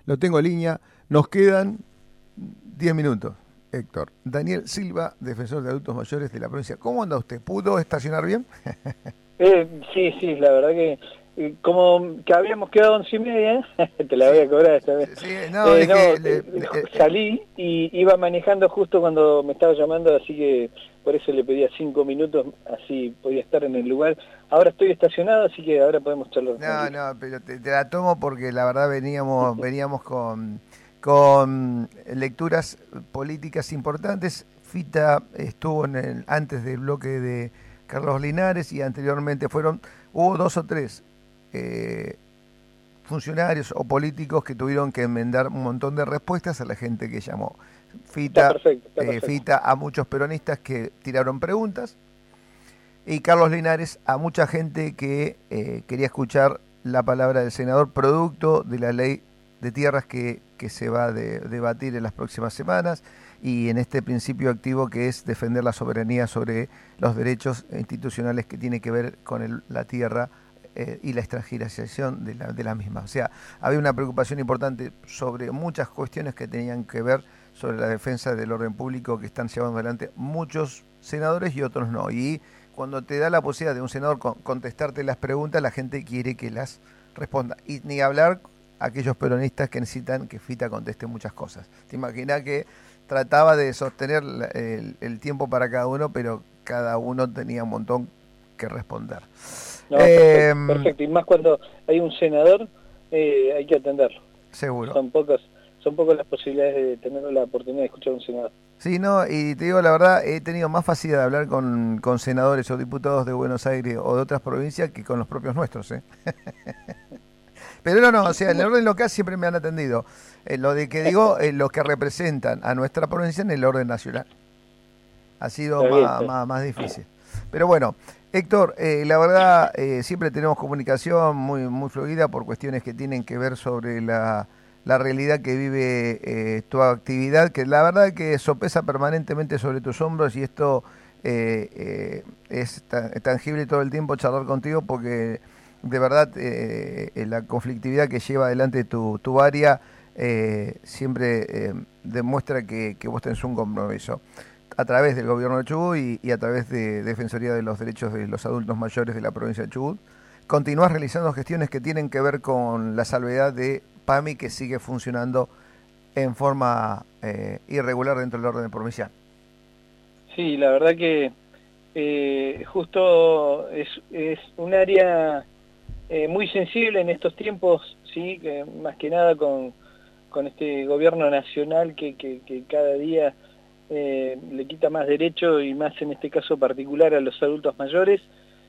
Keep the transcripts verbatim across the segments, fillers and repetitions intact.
Lo tengo en línea. Nos quedan diez minutos, Héctor. Daniel Silva, defensor de adultos mayores de la provincia. ¿Cómo anda usted? ¿Pudo estacionar bien? Eh, sí, sí, la verdad que eh, como que habíamos quedado once y media, te la voy a cobrar esta vez. Sí, no, Eh, es no, que... eh, Le, le, eh, salí y iba manejando justo cuando me estaba llamando, así que por eso le pedía cinco minutos, así podía estar en el lugar. Ahora estoy estacionado, así que ahora podemos charlar no, tranquilo. no, pero te, te la tomo porque la verdad veníamos, veníamos con, con lecturas políticas importantes. Fita estuvo en el, antes del bloque de Carlos Linares y anteriormente fueron, hubo dos o tres eh, funcionarios o políticos que tuvieron que enmendar un montón de respuestas a la gente que llamó. Está Fita, perfecto, está eh, perfecto. Fita a muchos peronistas que tiraron preguntas y Carlos Linares a mucha gente que eh, quería escuchar la palabra del senador producto de la ley de tierras que, que se va a de, debatir en las próximas semanas y en este principio activo que es defender la soberanía sobre los derechos institucionales que tiene que ver con el, la tierra eh, y la extranjerización de la, de la misma. O sea, había una preocupación importante sobre muchas cuestiones que tenían que ver sobre la defensa del orden público que están llevando adelante muchos senadores y otros no. Y cuando te da la posibilidad de un senador con, contestarte las preguntas, la gente quiere que las responda. Y ni hablar aquellos peronistas que necesitan que Fita conteste muchas cosas. Te imaginas que trataba de sostener el, el tiempo para cada uno, pero cada uno tenía un montón que responder. No, Eh, perfecto, perfecto. Y más cuando hay un senador, eh, hay que atenderlo. seguro. Son pocas, son pocas las posibilidades de tener la oportunidad de escuchar a un senador. Sí, no, y te digo la verdad, he tenido más facilidad de hablar con, con senadores o diputados de Buenos Aires o de otras provincias que con los propios nuestros, ¿eh? Pero no, no, o sea, en el orden local siempre me han atendido. Eh, lo de que digo, eh, los que representan a nuestra provincia en el orden nacional. Ha sido Está bien, más, está. más, más difícil. Pero bueno, Héctor, eh, la verdad, eh, siempre tenemos comunicación muy, muy fluida por cuestiones que tienen que ver sobre la, la realidad que vive eh, tu actividad, que la verdad que sopesa permanentemente sobre tus hombros y esto eh, eh, es ta- tangible todo el tiempo charlar contigo porque de verdad eh, eh, la conflictividad que lleva adelante tu, tu área eh, siempre eh, demuestra que, que vos tenés un compromiso a través del gobierno de Chubut y, y a través de Defensoría de los Derechos de los Adultos Mayores de la provincia de Chubut, continúas realizando gestiones que tienen que ver con la salvedad de PAMI que sigue funcionando en forma eh, irregular dentro del orden provincial. Sí, la verdad que eh, justo es, es un área eh, muy sensible en estos tiempos, sí, que más que nada con, con este gobierno nacional que, que, que cada día eh, le quita más derecho y más en este caso particular a los adultos mayores.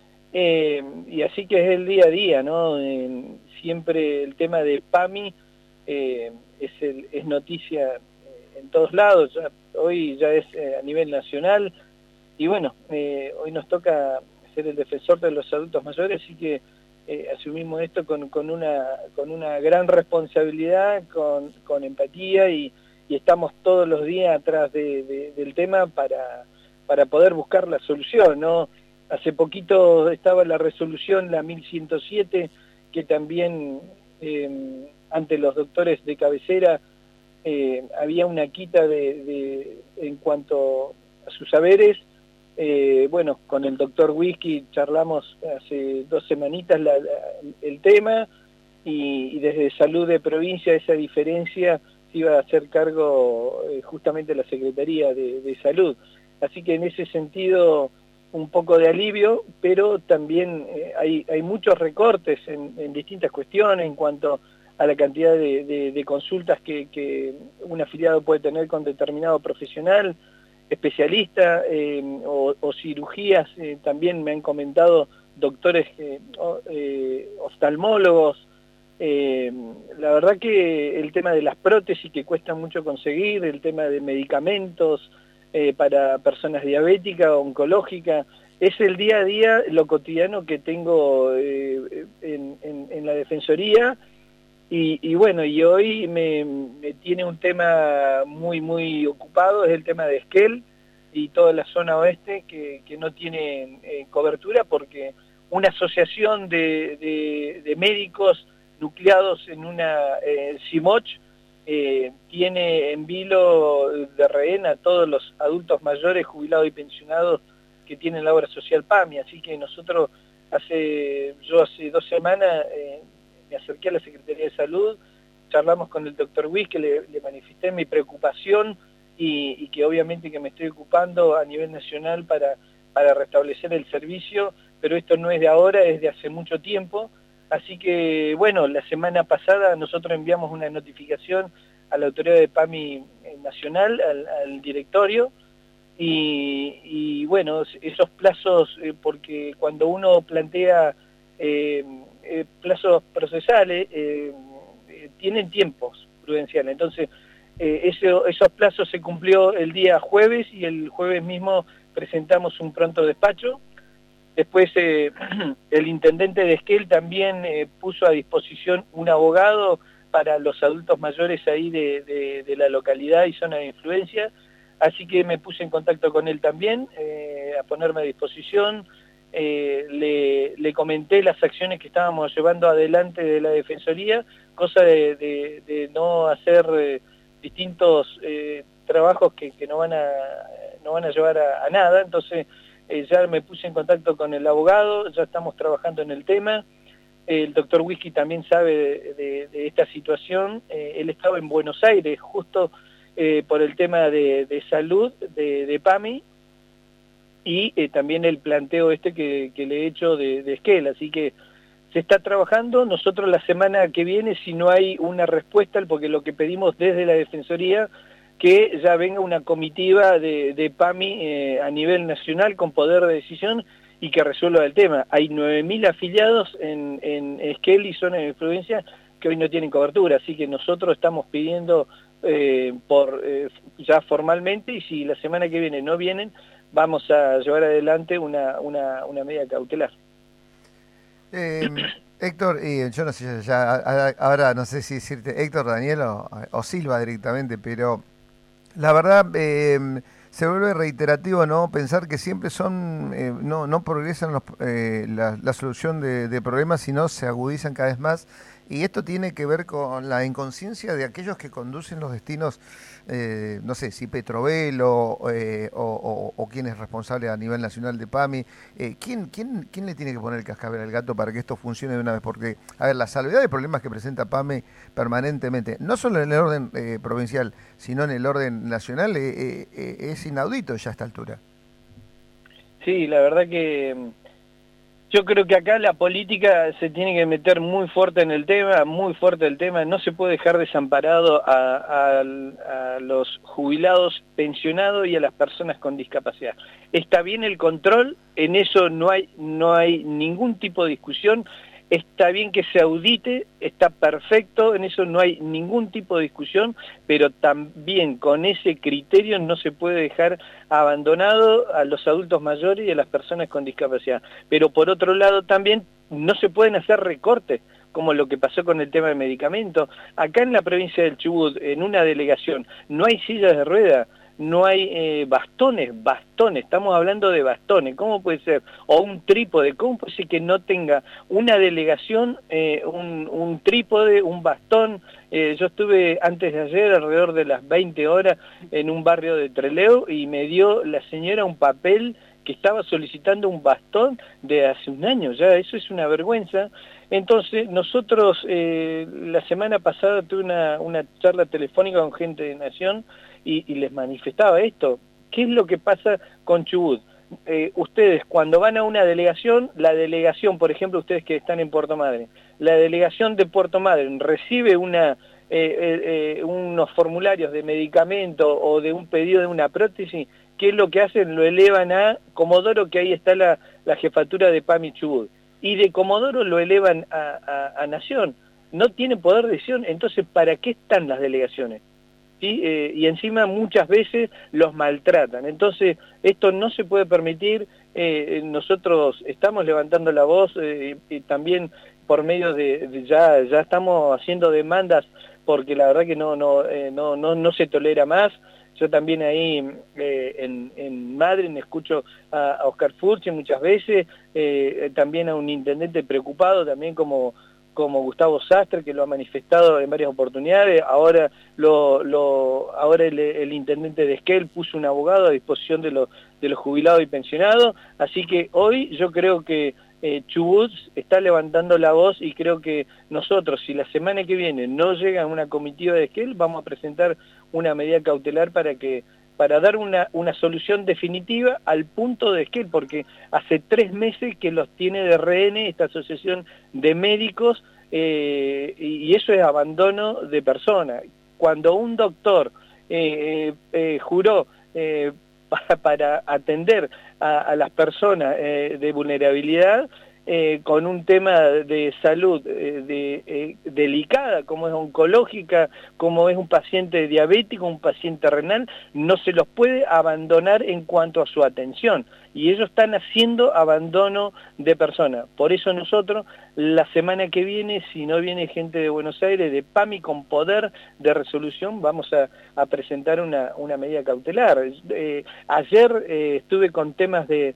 Eh, y así que es el día a día, ¿no? Eh, siempre el tema de PAMI eh, es, el, es noticia eh, en todos lados, ya, hoy ya es eh, a nivel nacional, y bueno, eh, hoy nos toca ser el defensor de los adultos mayores, así que eh, asumimos esto con, con, una, con una gran responsabilidad, con, con empatía, y, y estamos todos los días atrás de, de, del tema para, para poder buscar la solución, ¿no? Hace poquito estaba la resolución, la mil ciento siete, que también eh, ante los doctores de cabecera eh, había una quita de, de, en cuanto a sus saberes. Eh, bueno, con el doctor Whisky charlamos hace dos semanitas la, la, el tema y, y desde Salud de Provincia esa diferencia se iba a hacer cargo eh, justamente la Secretaría de, de Salud. Así que en ese sentido un poco de alivio, pero también eh, hay, hay muchos recortes en, en distintas cuestiones en cuanto a la cantidad de, de, de consultas que, que un afiliado puede tener con determinado profesional, especialista, eh, o, o cirugías. Eh, también me han comentado doctores eh, eh, oftalmólogos. Eh, la verdad que el tema de las prótesis que cuesta mucho conseguir, el tema de medicamentos eh, para personas diabéticas, oncológicas, es el día a día, lo cotidiano que tengo eh, en, en, en la Defensoría. Y, y bueno, y hoy me, me tiene un tema muy, muy ocupado, es el tema de Esquel y toda la zona oeste que, que no tiene eh, cobertura porque una asociación de, de, de médicos nucleados en una eh, CIMOCH eh, tiene en vilo de rehén a todos los adultos mayores, jubilados y pensionados que tienen la obra social PAMI, así que nosotros hace, yo hace dos semanas eh, me acerqué a la Secretaría de Salud, charlamos con el doctor Wiss, que le, le manifesté mi preocupación y, y que obviamente que me estoy ocupando a nivel nacional para, para restablecer el servicio, pero esto no es de ahora, es de hace mucho tiempo. Así que, bueno, la semana pasada nosotros enviamos una notificación a la autoridad de PAMI nacional, al, al directorio, y, y bueno, esos plazos, eh, porque cuando uno plantea eh, eh, plazos procesales, eh, eh, tienen tiempos prudenciales. Entonces, eh, ese, esos plazos se cumplió el día jueves y el jueves mismo presentamos un pronto despacho. Después eh, el intendente de Esquel también eh, puso a disposición un abogado para los adultos mayores ahí de, de, de la localidad y zona de influencia, así que me puse en contacto con él también, eh, a ponerme a disposición, eh, le, le comenté las acciones que estábamos llevando adelante de la Defensoría, cosa de, de, de no hacer eh, distintos eh, trabajos que, que no van a, no van a llevar a, a nada, entonces Eh, ya me puse en contacto con el abogado, ya estamos trabajando en el tema. Eh, el doctor Whisky también sabe de, de, de esta situación. Eh, él estaba en Buenos Aires justo eh, por el tema de, de salud de, de PAMI y eh, también el planteo este que, que le he hecho de, de Esquel. Así que se está trabajando. Nosotros la semana que viene, si no hay una respuesta, porque lo que pedimos desde la Defensoría, que ya venga una comitiva de, de PAMI eh, a nivel nacional con poder de decisión y que resuelva el tema. Hay nueve mil afiliados en, en Esquel y zona de influencia que hoy no tienen cobertura, así que nosotros estamos pidiendo eh, por eh, ya formalmente, y si la semana que viene no vienen, vamos a llevar adelante una, una, una medida cautelar. Eh, Héctor, y yo no sé, ya ahora no sé si decirte Héctor, Daniel o, o Silva directamente, pero la verdad eh, se vuelve reiterativo, ¿no? Pensar que siempre son, eh, no, no progresan los, eh, la, la solución de, de problemas, sino se agudizan cada vez más. Y esto tiene que ver con la inconsciencia de aquellos que conducen los destinos, eh, no sé, si Petrovelo eh, o, o, o quién es responsable a nivel nacional de PAMI. Eh, ¿quién, quién, ¿Quién le tiene que poner el cascabel al gato para que esto funcione de una vez? Porque, a ver, la salvedad de problemas que presenta PAMI permanentemente, no solo en el orden eh, provincial, sino en el orden nacional, eh, eh, es inaudito ya a esta altura. Sí, la verdad que yo creo que acá la política se tiene que meter muy fuerte en el tema, muy fuerte el tema, no se puede dejar desamparado a, a, a los jubilados, pensionados y a las personas con discapacidad. Está bien el control, en eso no hay, no hay ningún tipo de discusión. Está bien que se audite, está perfecto, en eso no hay ningún tipo de discusión, pero también con ese criterio no se puede dejar abandonado a los adultos mayores y a las personas con discapacidad. Pero por otro lado también no se pueden hacer recortes, como lo que pasó con el tema de medicamentos. Acá en la provincia del Chubut, en una delegación, no hay sillas de rueda, no hay eh, bastones, bastones, estamos hablando de bastones, ¿cómo puede ser? O un trípode, ¿cómo puede ser que no tenga una delegación, eh, un, un trípode, un bastón? Eh, yo estuve antes de ayer, alrededor de las veinte horas, en un barrio de Trelew y me dio la señora un papel que estaba solicitando un bastón de hace un año, ya eso es una vergüenza. Entonces nosotros eh, la semana pasada tuve una, una charla telefónica con gente de Nación y, y les manifestaba esto. ¿Qué es lo que pasa con Chubut? Eh, ustedes cuando van a una delegación, la delegación, por ejemplo, ustedes que están en Puerto Madryn, la delegación de Puerto Madryn recibe una, eh, eh, eh, unos formularios de medicamento o de un pedido de una prótesis. ¿Qué es lo que hacen? Lo elevan a Comodoro, que ahí está la, la jefatura de PAMI Chubut. Y de Comodoro lo elevan a, a, a Nación. No tienen poder de decisión, entonces ¿para qué están las delegaciones? ¿Sí? Eh, y encima muchas veces los maltratan. Entonces esto no se puede permitir. Eh, nosotros estamos levantando la voz eh, y también por medio de, de ya, ya estamos haciendo demandas porque la verdad que no, no, eh, no, no, no se tolera más. Yo también ahí eh, en, en Madryn escucho a, a Oscar Furchi muchas veces, eh, también a un intendente preocupado, también como, como Gustavo Sastre, que lo ha manifestado en varias oportunidades. Ahora lo, lo ahora el, el intendente de Esquel puso un abogado a disposición de los, de los jubilados y pensionados. Así que hoy yo creo que eh, Chubut está levantando la voz, y creo que nosotros, si la semana que viene no llega una comitiva de Esquel, vamos a presentar una medida cautelar para que para dar una, una solución definitiva al punto de Esquel, porque hace tres meses que los tiene de rehén esta asociación de médicos, eh, y eso es abandono de personas. Cuando un doctor eh, eh, juró eh, para, para atender a, a las personas eh, de vulnerabilidad, Eh, con un tema de salud eh, de, eh, delicada, como es oncológica, como es un paciente diabético, un paciente renal, no se los puede abandonar en cuanto a su atención. Y ellos están haciendo abandono de personas. Por eso nosotros, la semana que viene, si no viene gente de Buenos Aires, de PAMI con poder de resolución, vamos a, a presentar una, una medida cautelar. Eh, ayer eh, estuve con temas de...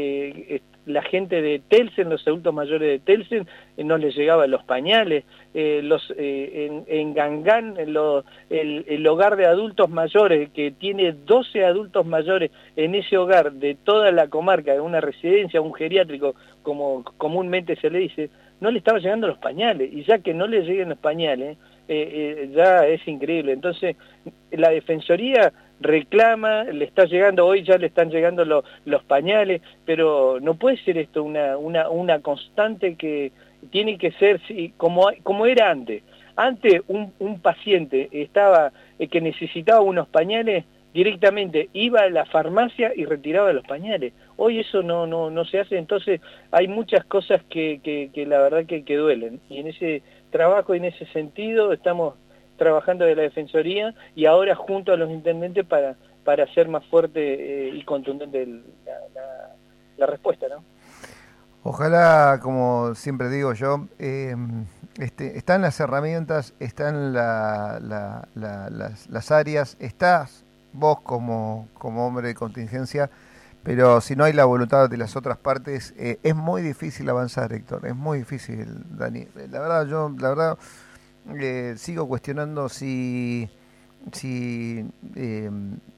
de la gente de Telsen, los adultos mayores de Telsen, eh, no les llegaban los pañales, eh, los eh, en, en Gangán, en lo, el, el hogar de adultos mayores, que tiene doce adultos mayores en ese hogar de toda la comarca, de una residencia, un geriátrico, como comúnmente se le dice, no le estaban llegando los pañales, y ya que no le lleguen los pañales, eh, eh, ya es increíble. Entonces, la Defensoría reclama, le está llegando, hoy ya le están llegando lo, los pañales, pero no puede ser esto una, una, una constante, que tiene que ser sí, como, como era antes. Antes un, un paciente estaba eh, que necesitaba unos pañales, directamente iba a la farmacia y retiraba los pañales. Hoy eso no, no, no se hace, entonces hay muchas cosas que, que, que la verdad que, que duelen. Y en ese trabajo y en ese sentido estamos trabajando de la Defensoría, y ahora junto a los intendentes para, para hacer más fuerte eh, y contundente el, la, la, la respuesta, ¿no? Ojalá, como siempre digo yo, eh, este, están las herramientas, están la, la, la, las, las áreas, estás vos como, como hombre de contingencia, pero si no hay la voluntad de las otras partes, eh, es muy difícil avanzar, Héctor, es muy difícil, Dani. La verdad, yo, la verdad... Eh, sigo cuestionando si si, eh,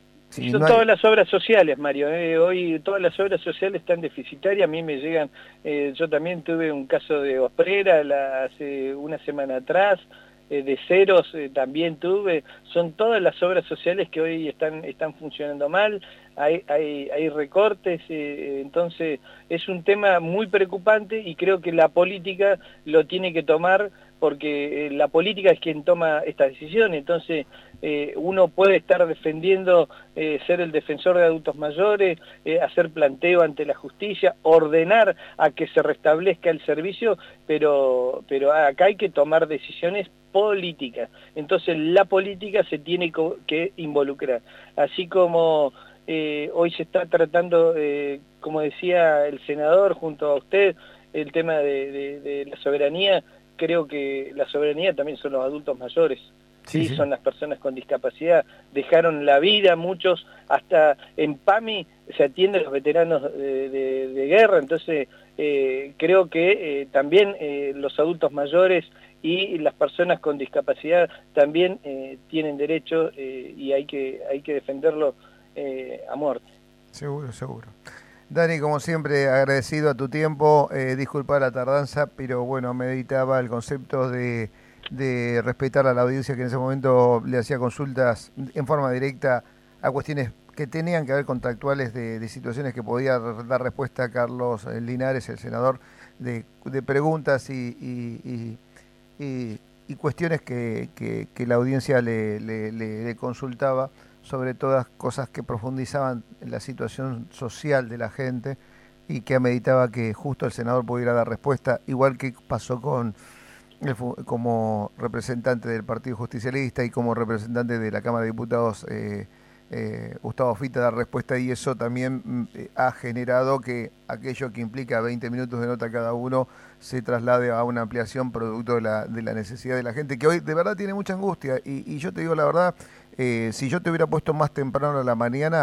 si son no hay... todas las obras sociales, Mario, eh, hoy todas las obras sociales están deficitarias. A mí me llegan, eh, yo también tuve un caso de Osprera la, hace una semana atrás, eh, de Ceros eh, también tuve. Son todas las obras sociales que hoy están están funcionando mal, hay hay, hay recortes, eh, entonces es un tema muy preocupante, y creo que la política lo tiene que tomar, porque eh, la política es quien toma esta decisión. Entonces eh, uno puede estar defendiendo eh, ser el defensor de adultos mayores, eh, hacer planteo ante la justicia, ordenar a que se restablezca el servicio, pero, pero acá hay que tomar decisiones políticas. Entonces la política se tiene que involucrar, así como eh, hoy se está tratando, eh, como decía el senador junto a usted, el tema de, de, de la soberanía. Creo que la soberanía también son los adultos mayores, sí, sí, son las personas con discapacidad, dejaron la vida muchos, hasta en PAMI se atienden los veteranos de, de, de guerra. Entonces eh, creo que eh, también eh, los adultos mayores y las personas con discapacidad también eh, tienen derecho, eh, y hay que, hay que defenderlo eh, a muerte. Seguro, seguro. Dani, como siempre, agradecido a tu tiempo, eh, disculpa la tardanza, pero bueno, meditaba el concepto de, de respetar a la audiencia que en ese momento le hacía consultas en forma directa a cuestiones que tenían que ver contractuales de, de situaciones que podía dar respuesta a Carlos Linares, el senador, de, de preguntas y, y, y, y, y cuestiones que, que, que la audiencia le, le, le, le consultaba, sobre todas cosas que profundizaban en la situación social de la gente, y que meditaba que justo el senador pudiera dar respuesta, igual que pasó con el, como representante del Partido Justicialista y como representante de la Cámara de Diputados, eh, eh, Gustavo Fita, dar respuesta, y eso también eh, ha generado que aquello que implica veinte minutos de nota cada uno se traslade a una ampliación producto de la, de la necesidad de la gente, que hoy de verdad tiene mucha angustia. Y, y yo te digo la verdad, eh, si yo te hubiera puesto más temprano a la mañana,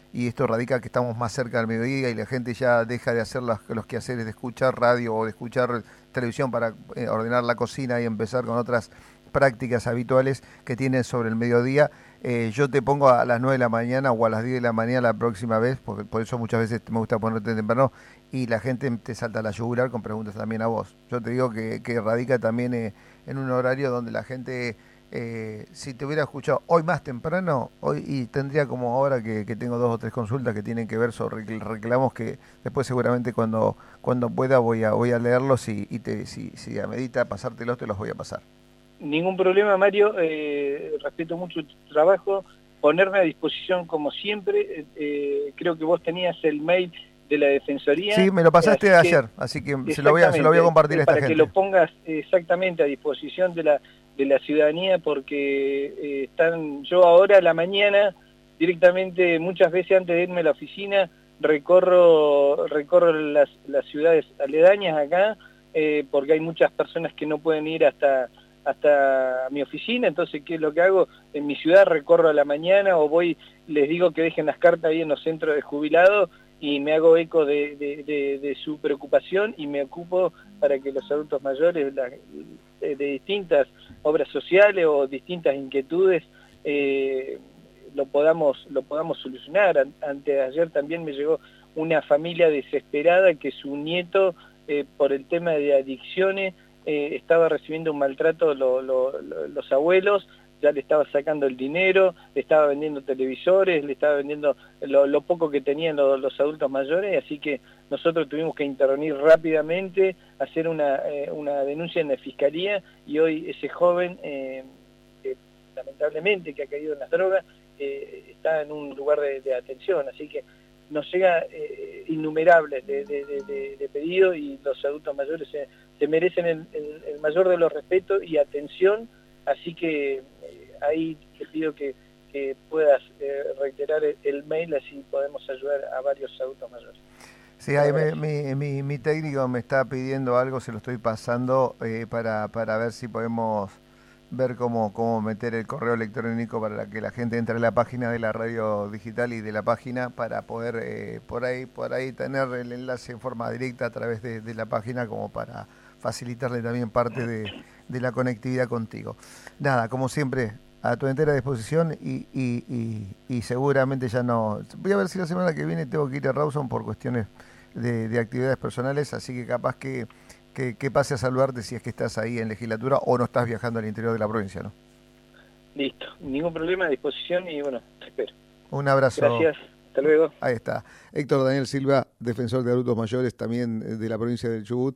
y esto radica que estamos más cerca del mediodía y la gente ya deja de hacer los, los quehaceres de escuchar radio o de escuchar televisión para eh, ordenar la cocina y empezar con otras prácticas habituales que tienen sobre el mediodía. Eh, yo te pongo a las nueve de la mañana o a las diez de la mañana la próxima vez, porque por eso muchas veces me gusta ponerte temprano y la gente te salta a la yugular con preguntas también a vos. Yo te digo que, que radica también eh, en un horario donde la gente, eh, si te hubiera escuchado hoy más temprano, hoy y tendría como ahora que, que tengo dos o tres consultas que tienen que ver sobre reclamos que después seguramente cuando cuando pueda voy a voy a leerlos y, y te, si, si a medida pasártelos te los voy a pasar. Ningún problema, Mario, eh, respeto mucho tu trabajo, ponerme a disposición como siempre, eh, creo que vos tenías el mail de la Defensoría. Sí, me lo pasaste así ayer, que, así que se lo voy a, se lo voy a compartir a esta para gente. Para que lo pongas exactamente a disposición de la, de la ciudadanía, porque eh, están, yo ahora a la mañana, directamente, muchas veces antes de irme a la oficina, recorro, recorro las, las ciudades aledañas acá, eh, porque hay muchas personas que no pueden ir hasta... hasta mi oficina, entonces ¿qué es lo que hago? En mi ciudad recorro a la mañana o voy, les digo que dejen las cartas ahí en los centros de jubilados y me hago eco de, de, de, de su preocupación y me ocupo para que los adultos mayores la, de, de distintas obras sociales o distintas inquietudes eh, lo podamos lo podamos solucionar. Antes de ayer también me llegó una familia desesperada que su nieto eh, por el tema de adicciones Eh, estaba recibiendo un maltrato lo, lo, lo, los abuelos, ya le estaba sacando el dinero, le estaba vendiendo televisores, le estaba vendiendo lo, lo poco que tenían lo, los adultos mayores, así que nosotros tuvimos que intervenir rápidamente, hacer una, eh, una denuncia en la Fiscalía y hoy ese joven, eh, que, lamentablemente que ha caído en las drogas, eh, está en un lugar de, de atención, así que nos llega eh, innumerables de, de, de, de pedidos y los adultos mayores se, se merecen el, el, el mayor de los respetos y atención, así que eh, ahí te pido que, que puedas eh, reiterar el, el mail, así podemos ayudar a varios adultos mayores. Sí, ahí me, mi, mi, mi técnico me está pidiendo algo, se lo estoy pasando eh, para, para ver si podemos ver cómo, cómo meter el correo electrónico para que la gente entre a la página de la radio digital y de la página para poder eh, por ahí por ahí tener el enlace en forma directa a través de, de la página como para facilitarle también parte de, de la conectividad contigo. Nada, como siempre, a tu entera disposición y, y, y, y seguramente ya no... Voy a ver si la semana que viene tengo que ir a Rawson por cuestiones de, de actividades personales, así que capaz que Que, que pase a saludarte si es que estás ahí en legislatura o no estás viajando al interior de la provincia, ¿no? Listo, ningún problema, a disposición y bueno, te espero. Un abrazo. Gracias, hasta luego. Ahí está. Héctor Daniel Silva, defensor de adultos mayores también de la provincia del Chubut.